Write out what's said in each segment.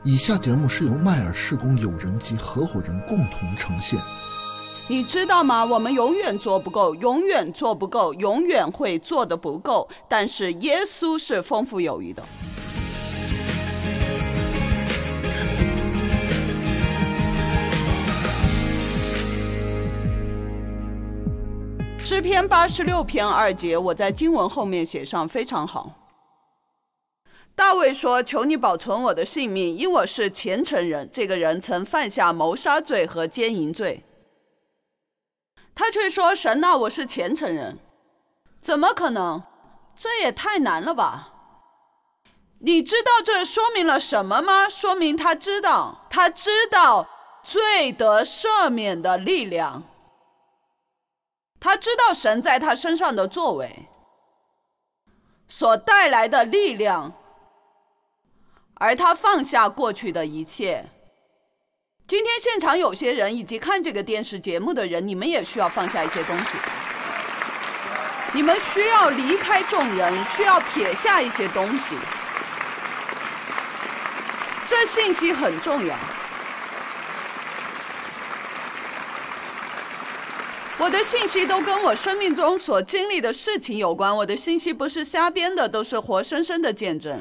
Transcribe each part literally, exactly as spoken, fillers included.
以下节目是由迈尔施工友人及合伙人共同呈现。 你知道吗？我们永远做不够，永远做不够，永远会做得不够。但是耶稣是丰富有余的。诗篇八十六篇二节，我在经文后面写上非常好。大卫说：“求你保存我的性命，因我是虔诚人。”这个人曾犯下谋杀罪和奸淫罪，他却说：“神啊，我是虔诚人。”怎么可能？这也太难了吧！你知道这说明了什么吗？说明他知道，他知道罪得赦免的力量，他知道神在他身上的作为所带来的力量，而他放下过去的一切。今天现场有些人以及看这个电视节目的人，你们也需要放下一些东西，你们需要离开众人，需要撇下一些东西。这信息很重要。我的信息都跟我生命中所经历的事情有关，我的信息不是瞎编的，都是活生生的见证。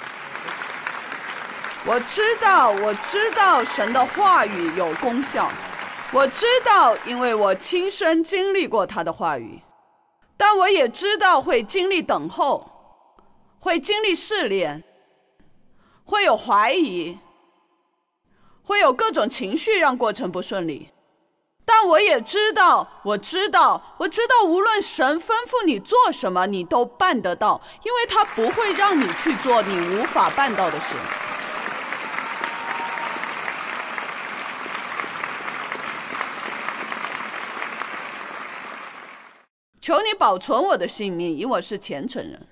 我知道，我知道神的话语有功效，我知道，因为我亲身经历过他的话语。但我也知道会经历等候，会经历试炼，会有怀疑，会有各种情绪让过程不顺利。但我也知道，我知道，我知道无论神吩咐你做什么，你都办得到，因为他不会让你去做你无法办到的事。求你保存我的性命，因我是虔诚人。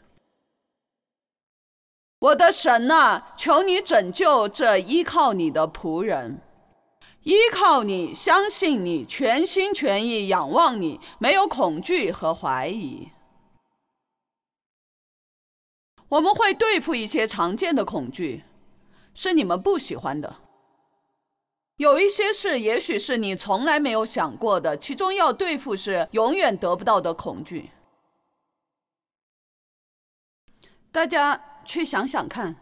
我的神啊，求你拯救这依靠你的仆人，依靠你，相信你，全心全意仰望你，没有恐惧和怀疑。我们会对付一些常见的恐惧，是你们不喜欢的。有一些事也许是你从来没有想过的，其中要对付是永远得不到的恐惧。大家去想想看，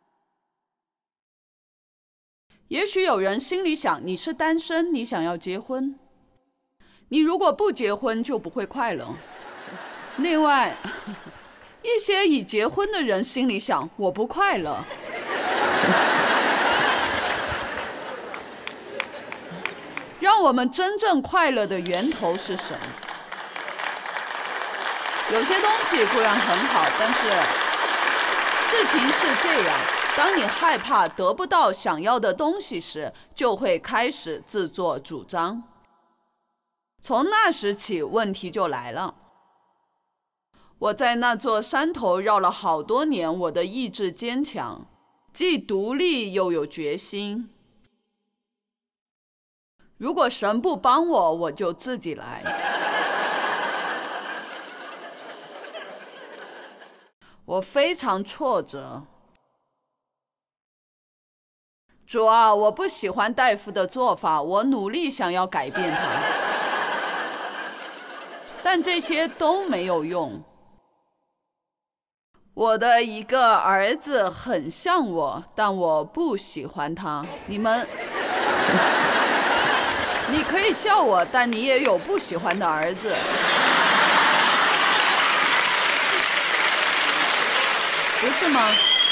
也许有人心里想，你是单身，你想要结婚，你如果不结婚就不会快乐。另外一些已结婚的人心里想，我不快乐。让我们真正快乐的源头是神。有些东西固然很好，但是事情是这样，当你害怕得不到想要的东西时，就会开始自作主张。从那时起，问题就来了。我在那座山头绕了好多年，我的意志坚强，既独立又有决心。如果神不帮我，我就自己来。我非常挫折。主啊，我不喜欢大夫的做法，我努力想要改变他，但这些都没有用。我的一个儿子很像我，但我不喜欢他。你们你可以笑我，但你也有不喜欢的儿子。不是吗？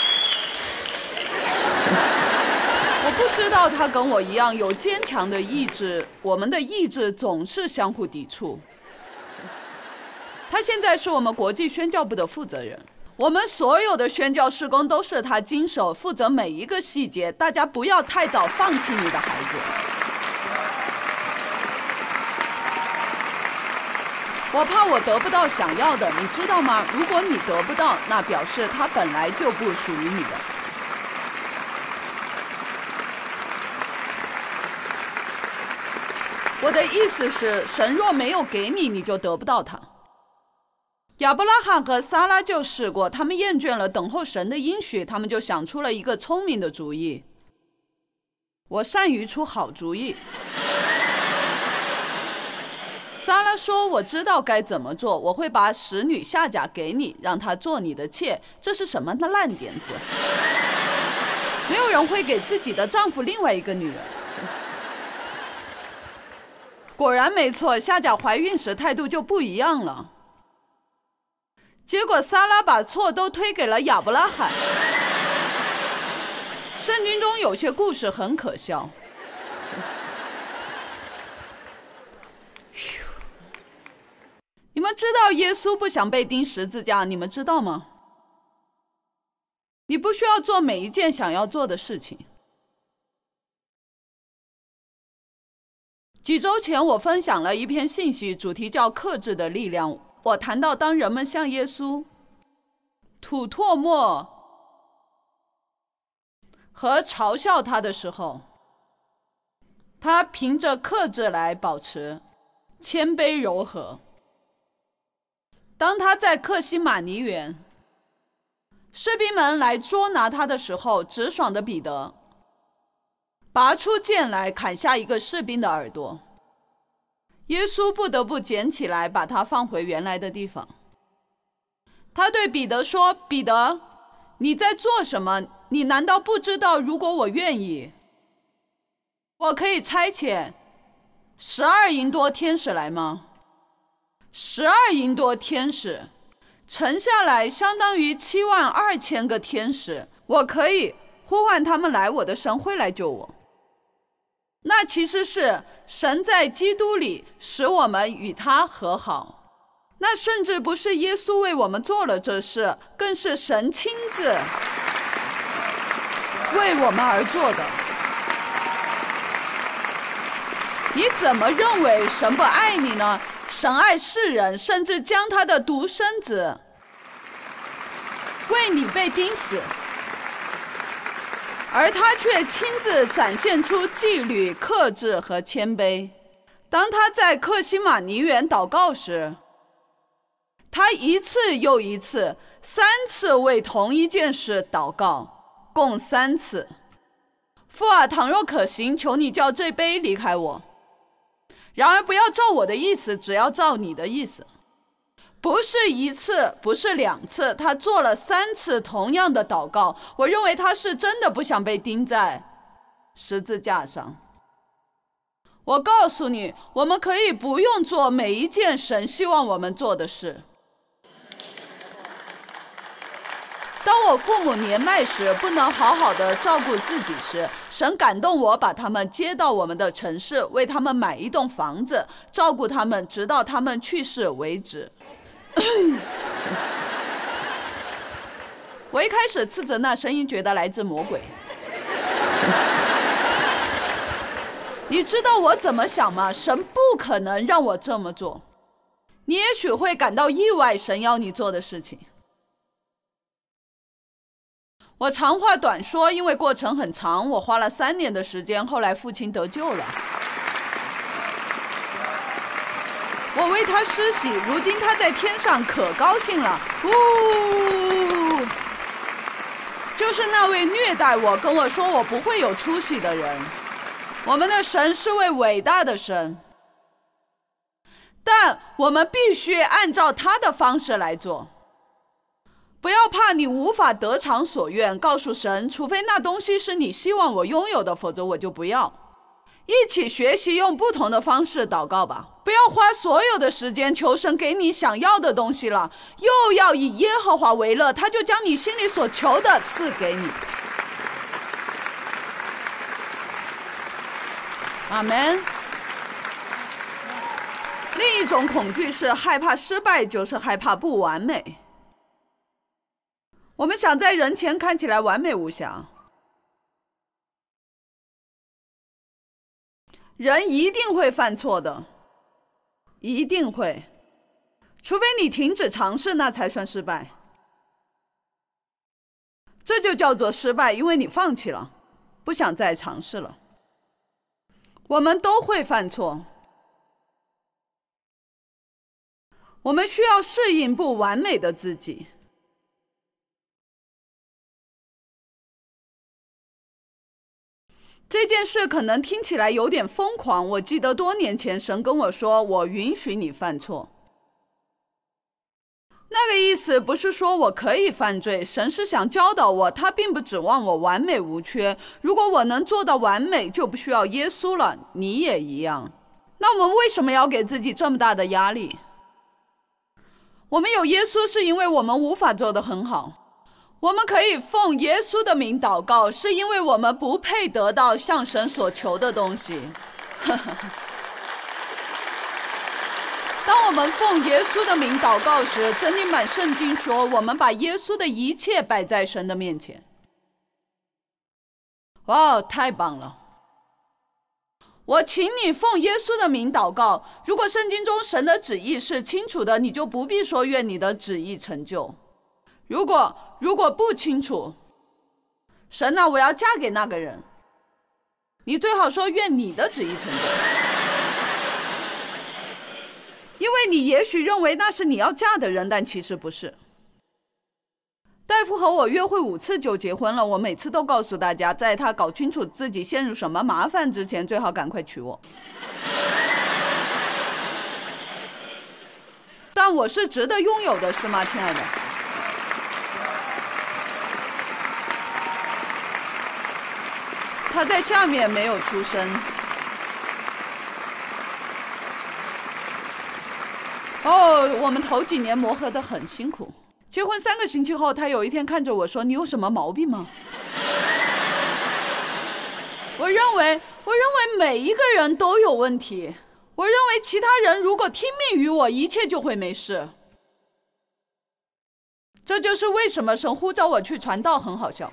我不知道他跟我一样有坚强的意志，我们的意志总是相互抵触。他现在是我们国际宣教部的负责人，我们所有的宣教事工都是他经手，负责每一个细节。大家不要太早放弃你的孩子。我怕我得不到想要的，你知道吗？如果你得不到，那表示它本来就不属于你的。我的意思是，神若没有给你，你就得不到它。亚伯拉罕和撒拉就试过，他们厌倦了等候神的应许，他们就想出了一个聪明的主意。 我善于出好主意。撒拉说，我知道该怎么做，我会把使女夏甲给你，让她做你的妾。这是什么的烂点子？没有人会给自己的丈夫另外一个女人。果然没错，夏甲怀孕时态度就不一样了。结果撒拉把错都推给了亚伯拉罕。圣经中有些故事很可笑。你们知道耶稣不想被钉十字架，你们知道吗？你不需要做每一件想要做的事情。几周前我分享了一篇信息，主题叫克制的力量。我谈到当人们向耶稣吐唾沫和嘲笑他的时候，他凭着克制来保持谦卑柔和。当他在克西马尼园，士兵们来捉拿他的时候，直爽的彼得拔出剑来砍下一个士兵的耳朵，耶稣不得不捡起来把他放回原来的地方。他对彼得说，彼得，你在做什么？你难道不知道如果我愿意，我可以差遣十二营多天使来吗？十二营多天使乘下来相当于七万二千个天使，我可以呼唤他们来，我的神会来救我。那其实是神在基督里使我们与他和好，那甚至不是耶稣为我们做了这事，更是神亲自为我们而做的。你怎么认为神不爱你呢？神爱世人，甚至将他的独生子为你被钉死，而他却亲自展现出纪律、克制和谦卑。当他在克西马尼园祷告时，他一次又一次三次为同一件事祷告，共三次。父啊，倘若可行，求你叫这杯离开我，然而不要照我的意思，只要照你的意思。不是一次，不是两次，他做了三次同样的祷告。我认为他是真的不想被钉在十字架上。我告诉你，我们可以不用做每一件神希望我们做的事。当我父母年迈时，不能好好的照顾自己时，神感动我把他们接到我们的城市，为他们买一栋房子，照顾他们直到他们去世为止。我一开始斥责那声音，觉得来自魔鬼。你知道我怎么想吗？神不可能让我这么做。你也许会感到意外，神要你做的事情。我长话短说，因为过程很长，我花了三年的时间，后来父亲得救了。我为他施洗，如今他在天上可高兴了。呜，就是那位虐待我，跟我说我不会有出息的人。我们的神是位伟大的神，但我们必须按照他的方式来做。不要怕你无法得偿所愿，告诉神，除非那东西是你希望我拥有的，否则我就不要。一起学习用不同的方式祷告吧，不要花所有的时间求神给你想要的东西了，又要以耶和华为乐，他就将你心里所求的赐给你。阿们。另一种恐惧是害怕失败，就是害怕不完美。我们想在人前看起来完美无瑕，人一定会犯错的，一定会，除非你停止尝试，那才算失败。这就叫做失败，因为你放弃了，不想再尝试了。我们都会犯错，我们需要适应不完美的自己。 这件事可能听起来有点疯狂，我记得多年前神跟我说，我允许你犯错。那个意思不是说我可以犯罪，神是想教导我，他并不指望我完美无缺。如果我能做到完美，就不需要耶稣了，你也一样。那我们为什么要给自己这么大的压力？我们有耶稣是因为我们无法做得很好，我们可以奉耶稣的名祷告，是因为我们不配得到向神所求的东西。当我们奉耶稣的名祷告时，真理版圣经说，我们把耶稣的一切摆在神的面前。哇，太棒了！我请你奉耶稣的名祷告。如果圣经中神的旨意是清楚的，你就不必说愿你的旨意成就。如果如果不清楚，神啊，我要嫁给那个人，你最好说愿你的旨意成就。因为你也许认为那是你要嫁的人，但其实不是。戴夫和我约会五次就结婚了，我每次都告诉大家，在他搞清楚自己陷入什么麻烦之前，最好赶快娶我。但我是值得拥有的，是吗，亲爱的？他在下面没有出声。哦，我们头几年磨合得很辛苦。结婚三个星期后，他有一天看着我说：“你有什么毛病吗？”我认为，我认为每一个人都有问题。我认为其他人如果听命于我，一切就会没事。这就是为什么神呼召我去传道，很好笑。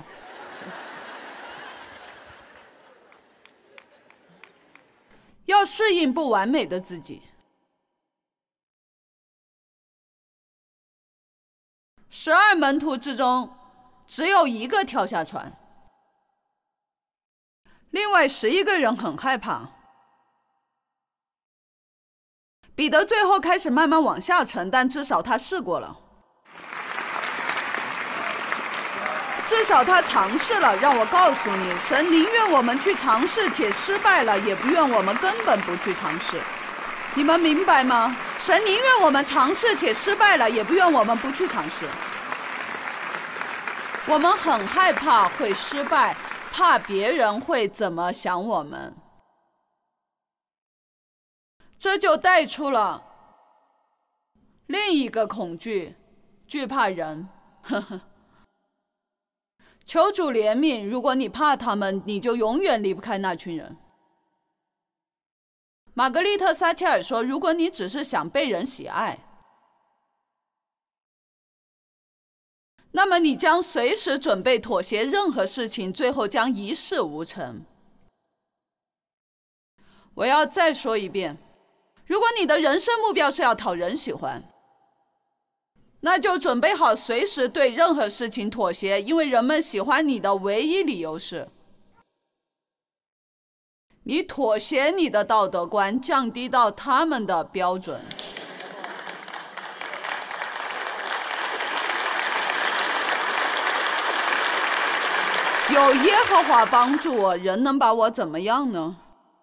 要适应不完美的自己。十二门徒之中，只有一个跳下船，另外十一个人很害怕。彼得最后开始慢慢往下沉，但至少他试过了，至少他尝试了。让我告诉你，神宁愿我们去尝试且失败了，也不愿我们根本不去尝试。你们明白吗？神宁愿我们尝试且失败了，也不愿我们不去尝试。我们很害怕会失败，怕别人会怎么想我们。这就带出了另一个恐惧，惧怕人。呵呵。求主怜悯，如果你怕他们，你就永远离不开那群人。玛格丽特·撒切尔说，如果你只是想被人喜爱，那么你将随时准备妥协任何事情，最后将一事无成。我要再说一遍，如果你的人生目标是要讨人喜欢，那就准备好随时对任何事情妥协，因为人们喜欢你的唯一理由是你妥协你的道德观，降低到他们的标准。有耶和华帮助我，人能把我怎么样呢？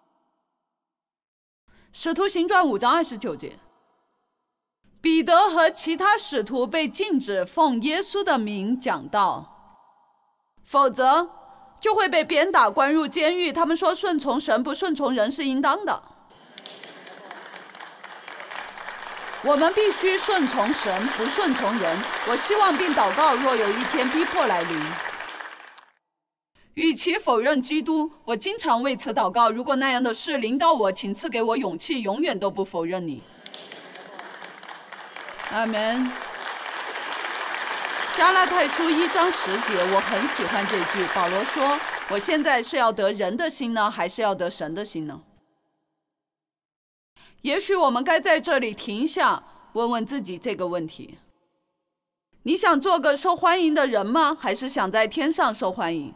使徒行传五章二十九节，彼得和其他使徒被禁止奉耶稣的名讲道，否则就会被鞭打关入监狱。他们说顺从神不顺从人是应当的。我们必须顺从神，不顺从人。我希望并祷告，若有一天逼迫来临，与其否认基督，我经常为此祷告。如果那样的事临到我，请赐给我勇气，永远都不否认你。阿们。加拉太书一章十节，我很喜欢这句。保罗说：“我现在是要得人的心呢，还是要得神的心呢？”也许我们该在这里停下，问问自己这个问题：你想做个受欢迎的人吗？还是想在天上受欢迎？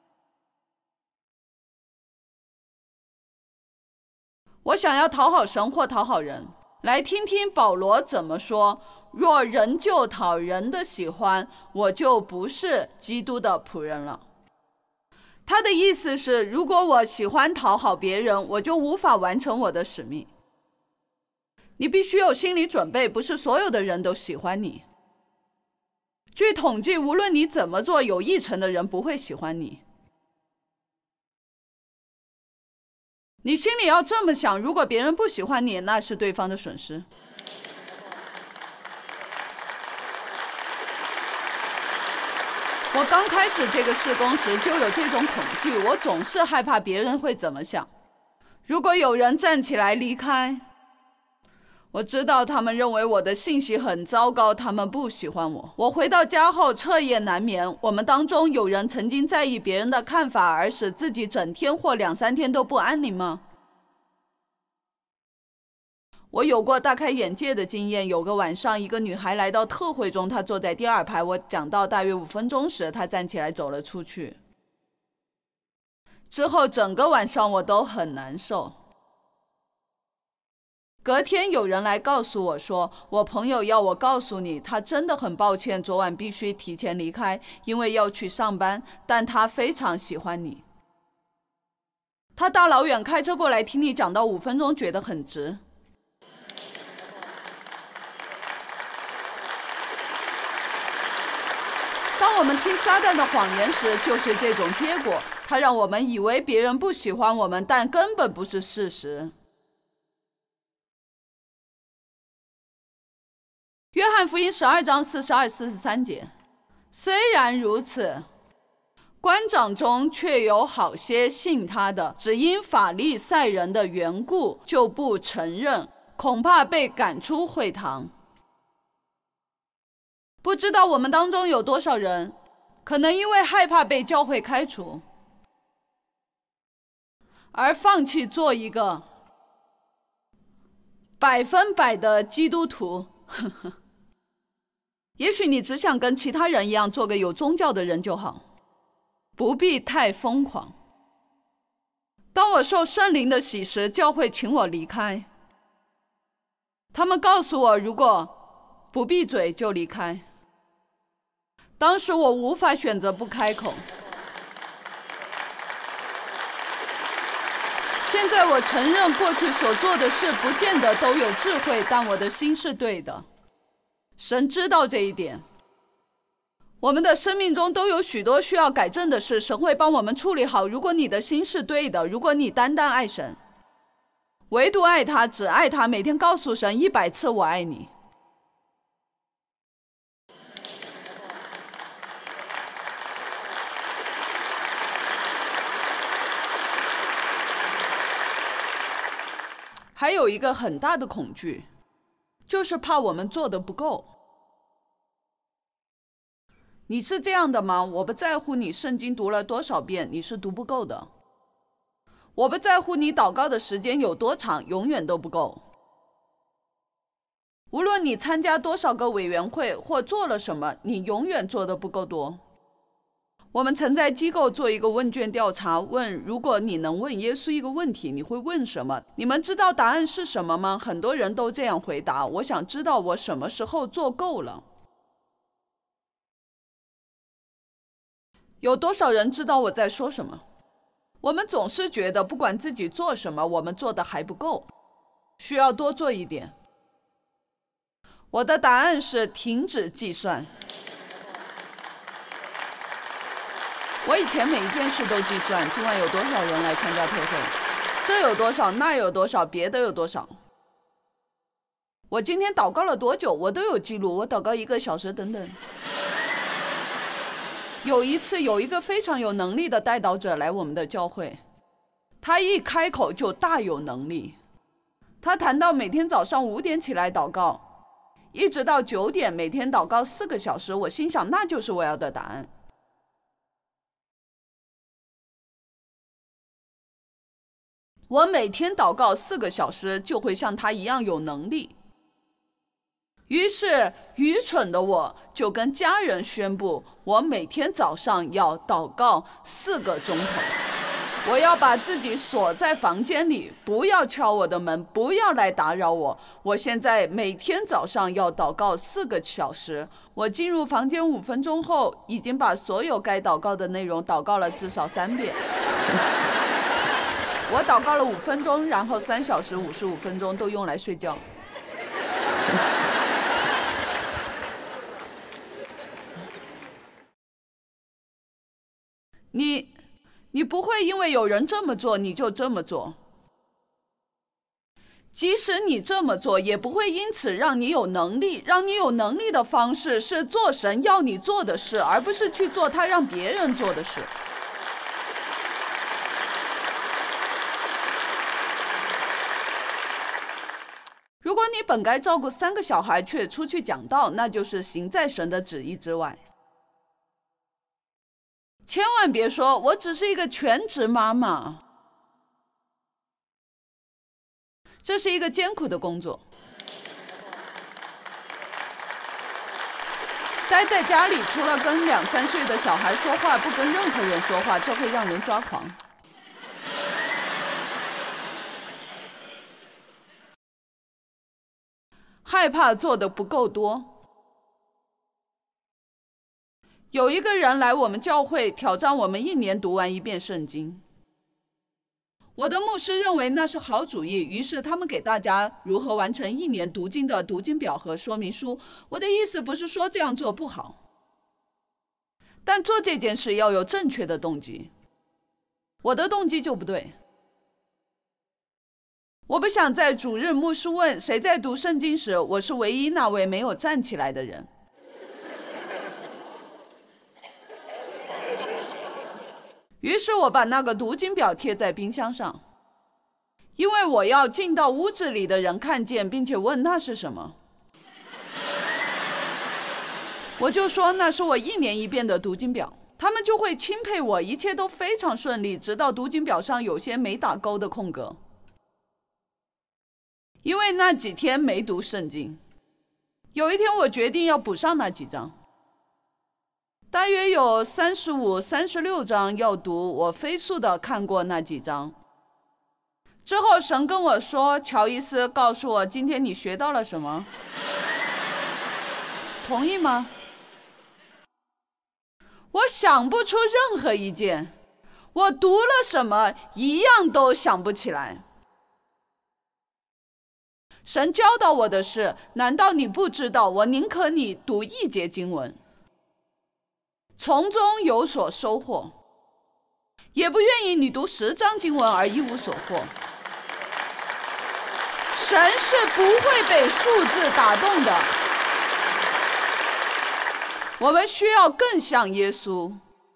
我想要讨好神或讨好人。来听听保罗怎么说：若人就讨人的喜欢，我就不是基督的仆人了。 他的意思是，如果我喜欢讨好别人，我就无法完成我的使命。你必须有心理准备，不是所有的人都喜欢你。据统计，无论你怎么做，有一成的人不会喜欢你。你心里要这么想，如果别人不喜欢你，那是对方的损失。我刚开始这个事工时就有这种恐惧，我总是害怕别人会怎么想。如果有人站起来离开，我知道他们认为我的信息很糟糕，他们不喜欢我。我回到家后彻夜难眠。我们当中有人曾经在意别人的看法而使自己整天或两三天都不安宁吗？我有过大开眼界的经验。有个晚上，一个女孩来到特会中，她坐在第二排。我讲到大约五分钟时，她站起来走了出去。之后整个晚上我都很难受。隔天有人来告诉我说，我朋友要我告诉你，他真的很抱歉昨晚必须提前离开，因为要去上班，但他非常喜欢你。他大老远开车过来听你讲到五分钟，觉得很值。当我们听撒旦的谎言时，就是这种结果。他让我们以为别人不喜欢我们，但根本不是事实。约翰福音十二章四十二、四十三节。虽然如此，官长中却有好些信他的，只因法利赛人的缘故，就不承认，恐怕被赶出会堂。不知道我们当中有多少人，可能因为害怕被教会开除，而放弃做一个百分百的基督徒。也许你只想跟其他人一样做个有宗教的人就好，不必太疯狂。当我受圣灵的洗时，教会请我离开。他们告诉我，如果不闭嘴就离开。当时我无法选择不开口。现在我承认过去所做的事不见得都有智慧，但我的心是对的。神知道这一点。我们的生命中都有许多需要改正的事，神会帮我们处理好。如果你的心是对的，如果你单单爱神，唯独爱他，只爱他，每天告诉神一百次我爱你。还有一个很大的恐惧，就是怕我们做的不够。你是这样的吗？我不在乎你圣经读了多少遍，你是读不够的。我不在乎你祷告的时间有多长，永远都不够。无论你参加多少个委员会或做了什么，你永远做的不够多。我们曾在机构做一个问卷调查，问如果你能问耶稣一个问题，你会问什么？你们知道答案是什么吗？很多人都这样回答，我想知道我什么时候做够了。有多少人知道我在说什么？我们总是觉得不管自己做什么，我们做的还不够，需要多做一点。我的答案是停止计算。我以前每一件事都计算，今晚有多少人来参加特会，这有多少，那有多少，别的有多少。我今天祷告了多久，我都有记录，我祷告一个小时等等。有一次有一个非常有能力的代祷者来我们的教会，他一开口就大有能力。他谈到每天早上五点起来祷告，一直到九点，每天祷告四个小时。我心想，那就是我要的答案。我每天祷告四个小时，就会像他一样有能力。于是愚蠢的我就跟家人宣布，我每天早上要祷告四个钟头。 我要把自己锁在房间里，不要敲我的门，不要来打扰我。我现在每天早上要祷告四个小时。我进入房间五分钟后，已经把所有该祷告的内容祷告了至少三遍。我祷告了五分钟，然后三小时五十五分钟都用来睡觉。你。你不会因为有人这么做你就这么做，即使你这么做也不会因此让你有能力。让你有能力的方式是做神要你做的事，而不是去做他让别人做的事。如果你本该照顾三个小孩却出去讲道，那就是行在神的旨意之外。千万别说我只是一个全职妈妈，这是一个艰苦的工作。待在家里，除了跟两三岁的小孩说话，不跟任何人说话，这会让人抓狂。害怕做的不够多。有一个人来我们教会挑战我们一年读完一遍圣经，我的牧师认为那是好主意，于是他们给大家如何完成一年读经的读经表和说明书。我的意思不是说这样做不好，但做这件事要有正确的动机。我的动机就不对。我不想在主日牧师问谁在读圣经时，我是唯一那位没有站起来的人。于是我把那个读经表贴在冰箱上，因为我要进到屋子里的人看见，并且问那是什么。我就说那是我一年一遍的读经表，他们就会钦佩我，一切都非常顺利，直到读经表上有些没打勾的空格。因为那几天没读圣经，有一天我决定要补上那几章。大约有三十五、三十六章要读，我飞速地看过那几章。之后神跟我说，乔伊斯告诉我今天你学到了什么，同意吗？我想不出任何一件，我读了什么一样都想不起来。神教导我的是，难道你不知道我宁可你读一节经文，从中有所收获，也不愿意你读十章经文而一无所获。神是不会被数字打动的。我们需要更像耶稣。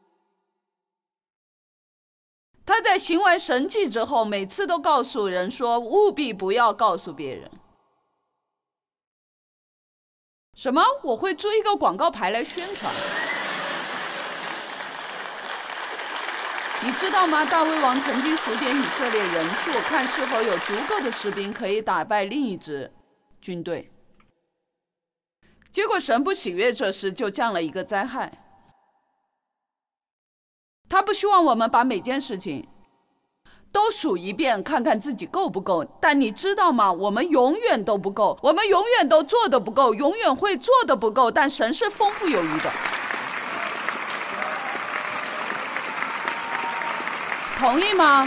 他在行完神迹之后，每次都告诉人说，务必不要告诉别人。什么？我会租一个广告牌来宣传？你知道吗？大卫王曾经数点以色列人数，看是否有足够的士兵可以打败另一支军队。结果神不喜悦这事，就降了一个灾害。他不希望我们把每件事情都数一遍，看看自己够不够。但你知道吗？我们永远都不够，我们永远都做得不够，永远会做得不够。但神是丰富有余的。同意吗？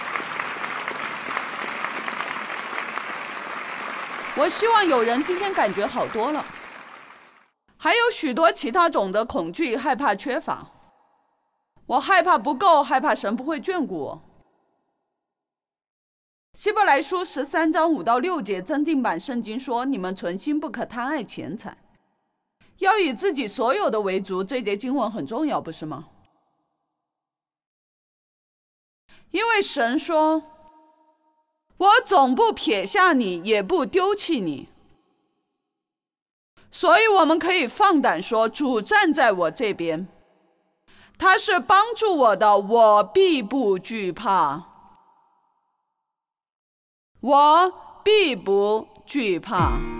我希望有人今天感觉好多了。还有许多其他种的恐惧，害怕缺乏。我害怕不够，害怕神不会眷顾我。希伯来书十三章五到六节增订版圣经说，你们存心不可贪爱钱财，要以自己所有的为足。这节经文很重要，不是吗？因为神说，我总不撇下你，也不丢弃你。所以我们可以放胆说，主站在我这边，他是帮助我的，我必不惧怕，我必不惧怕。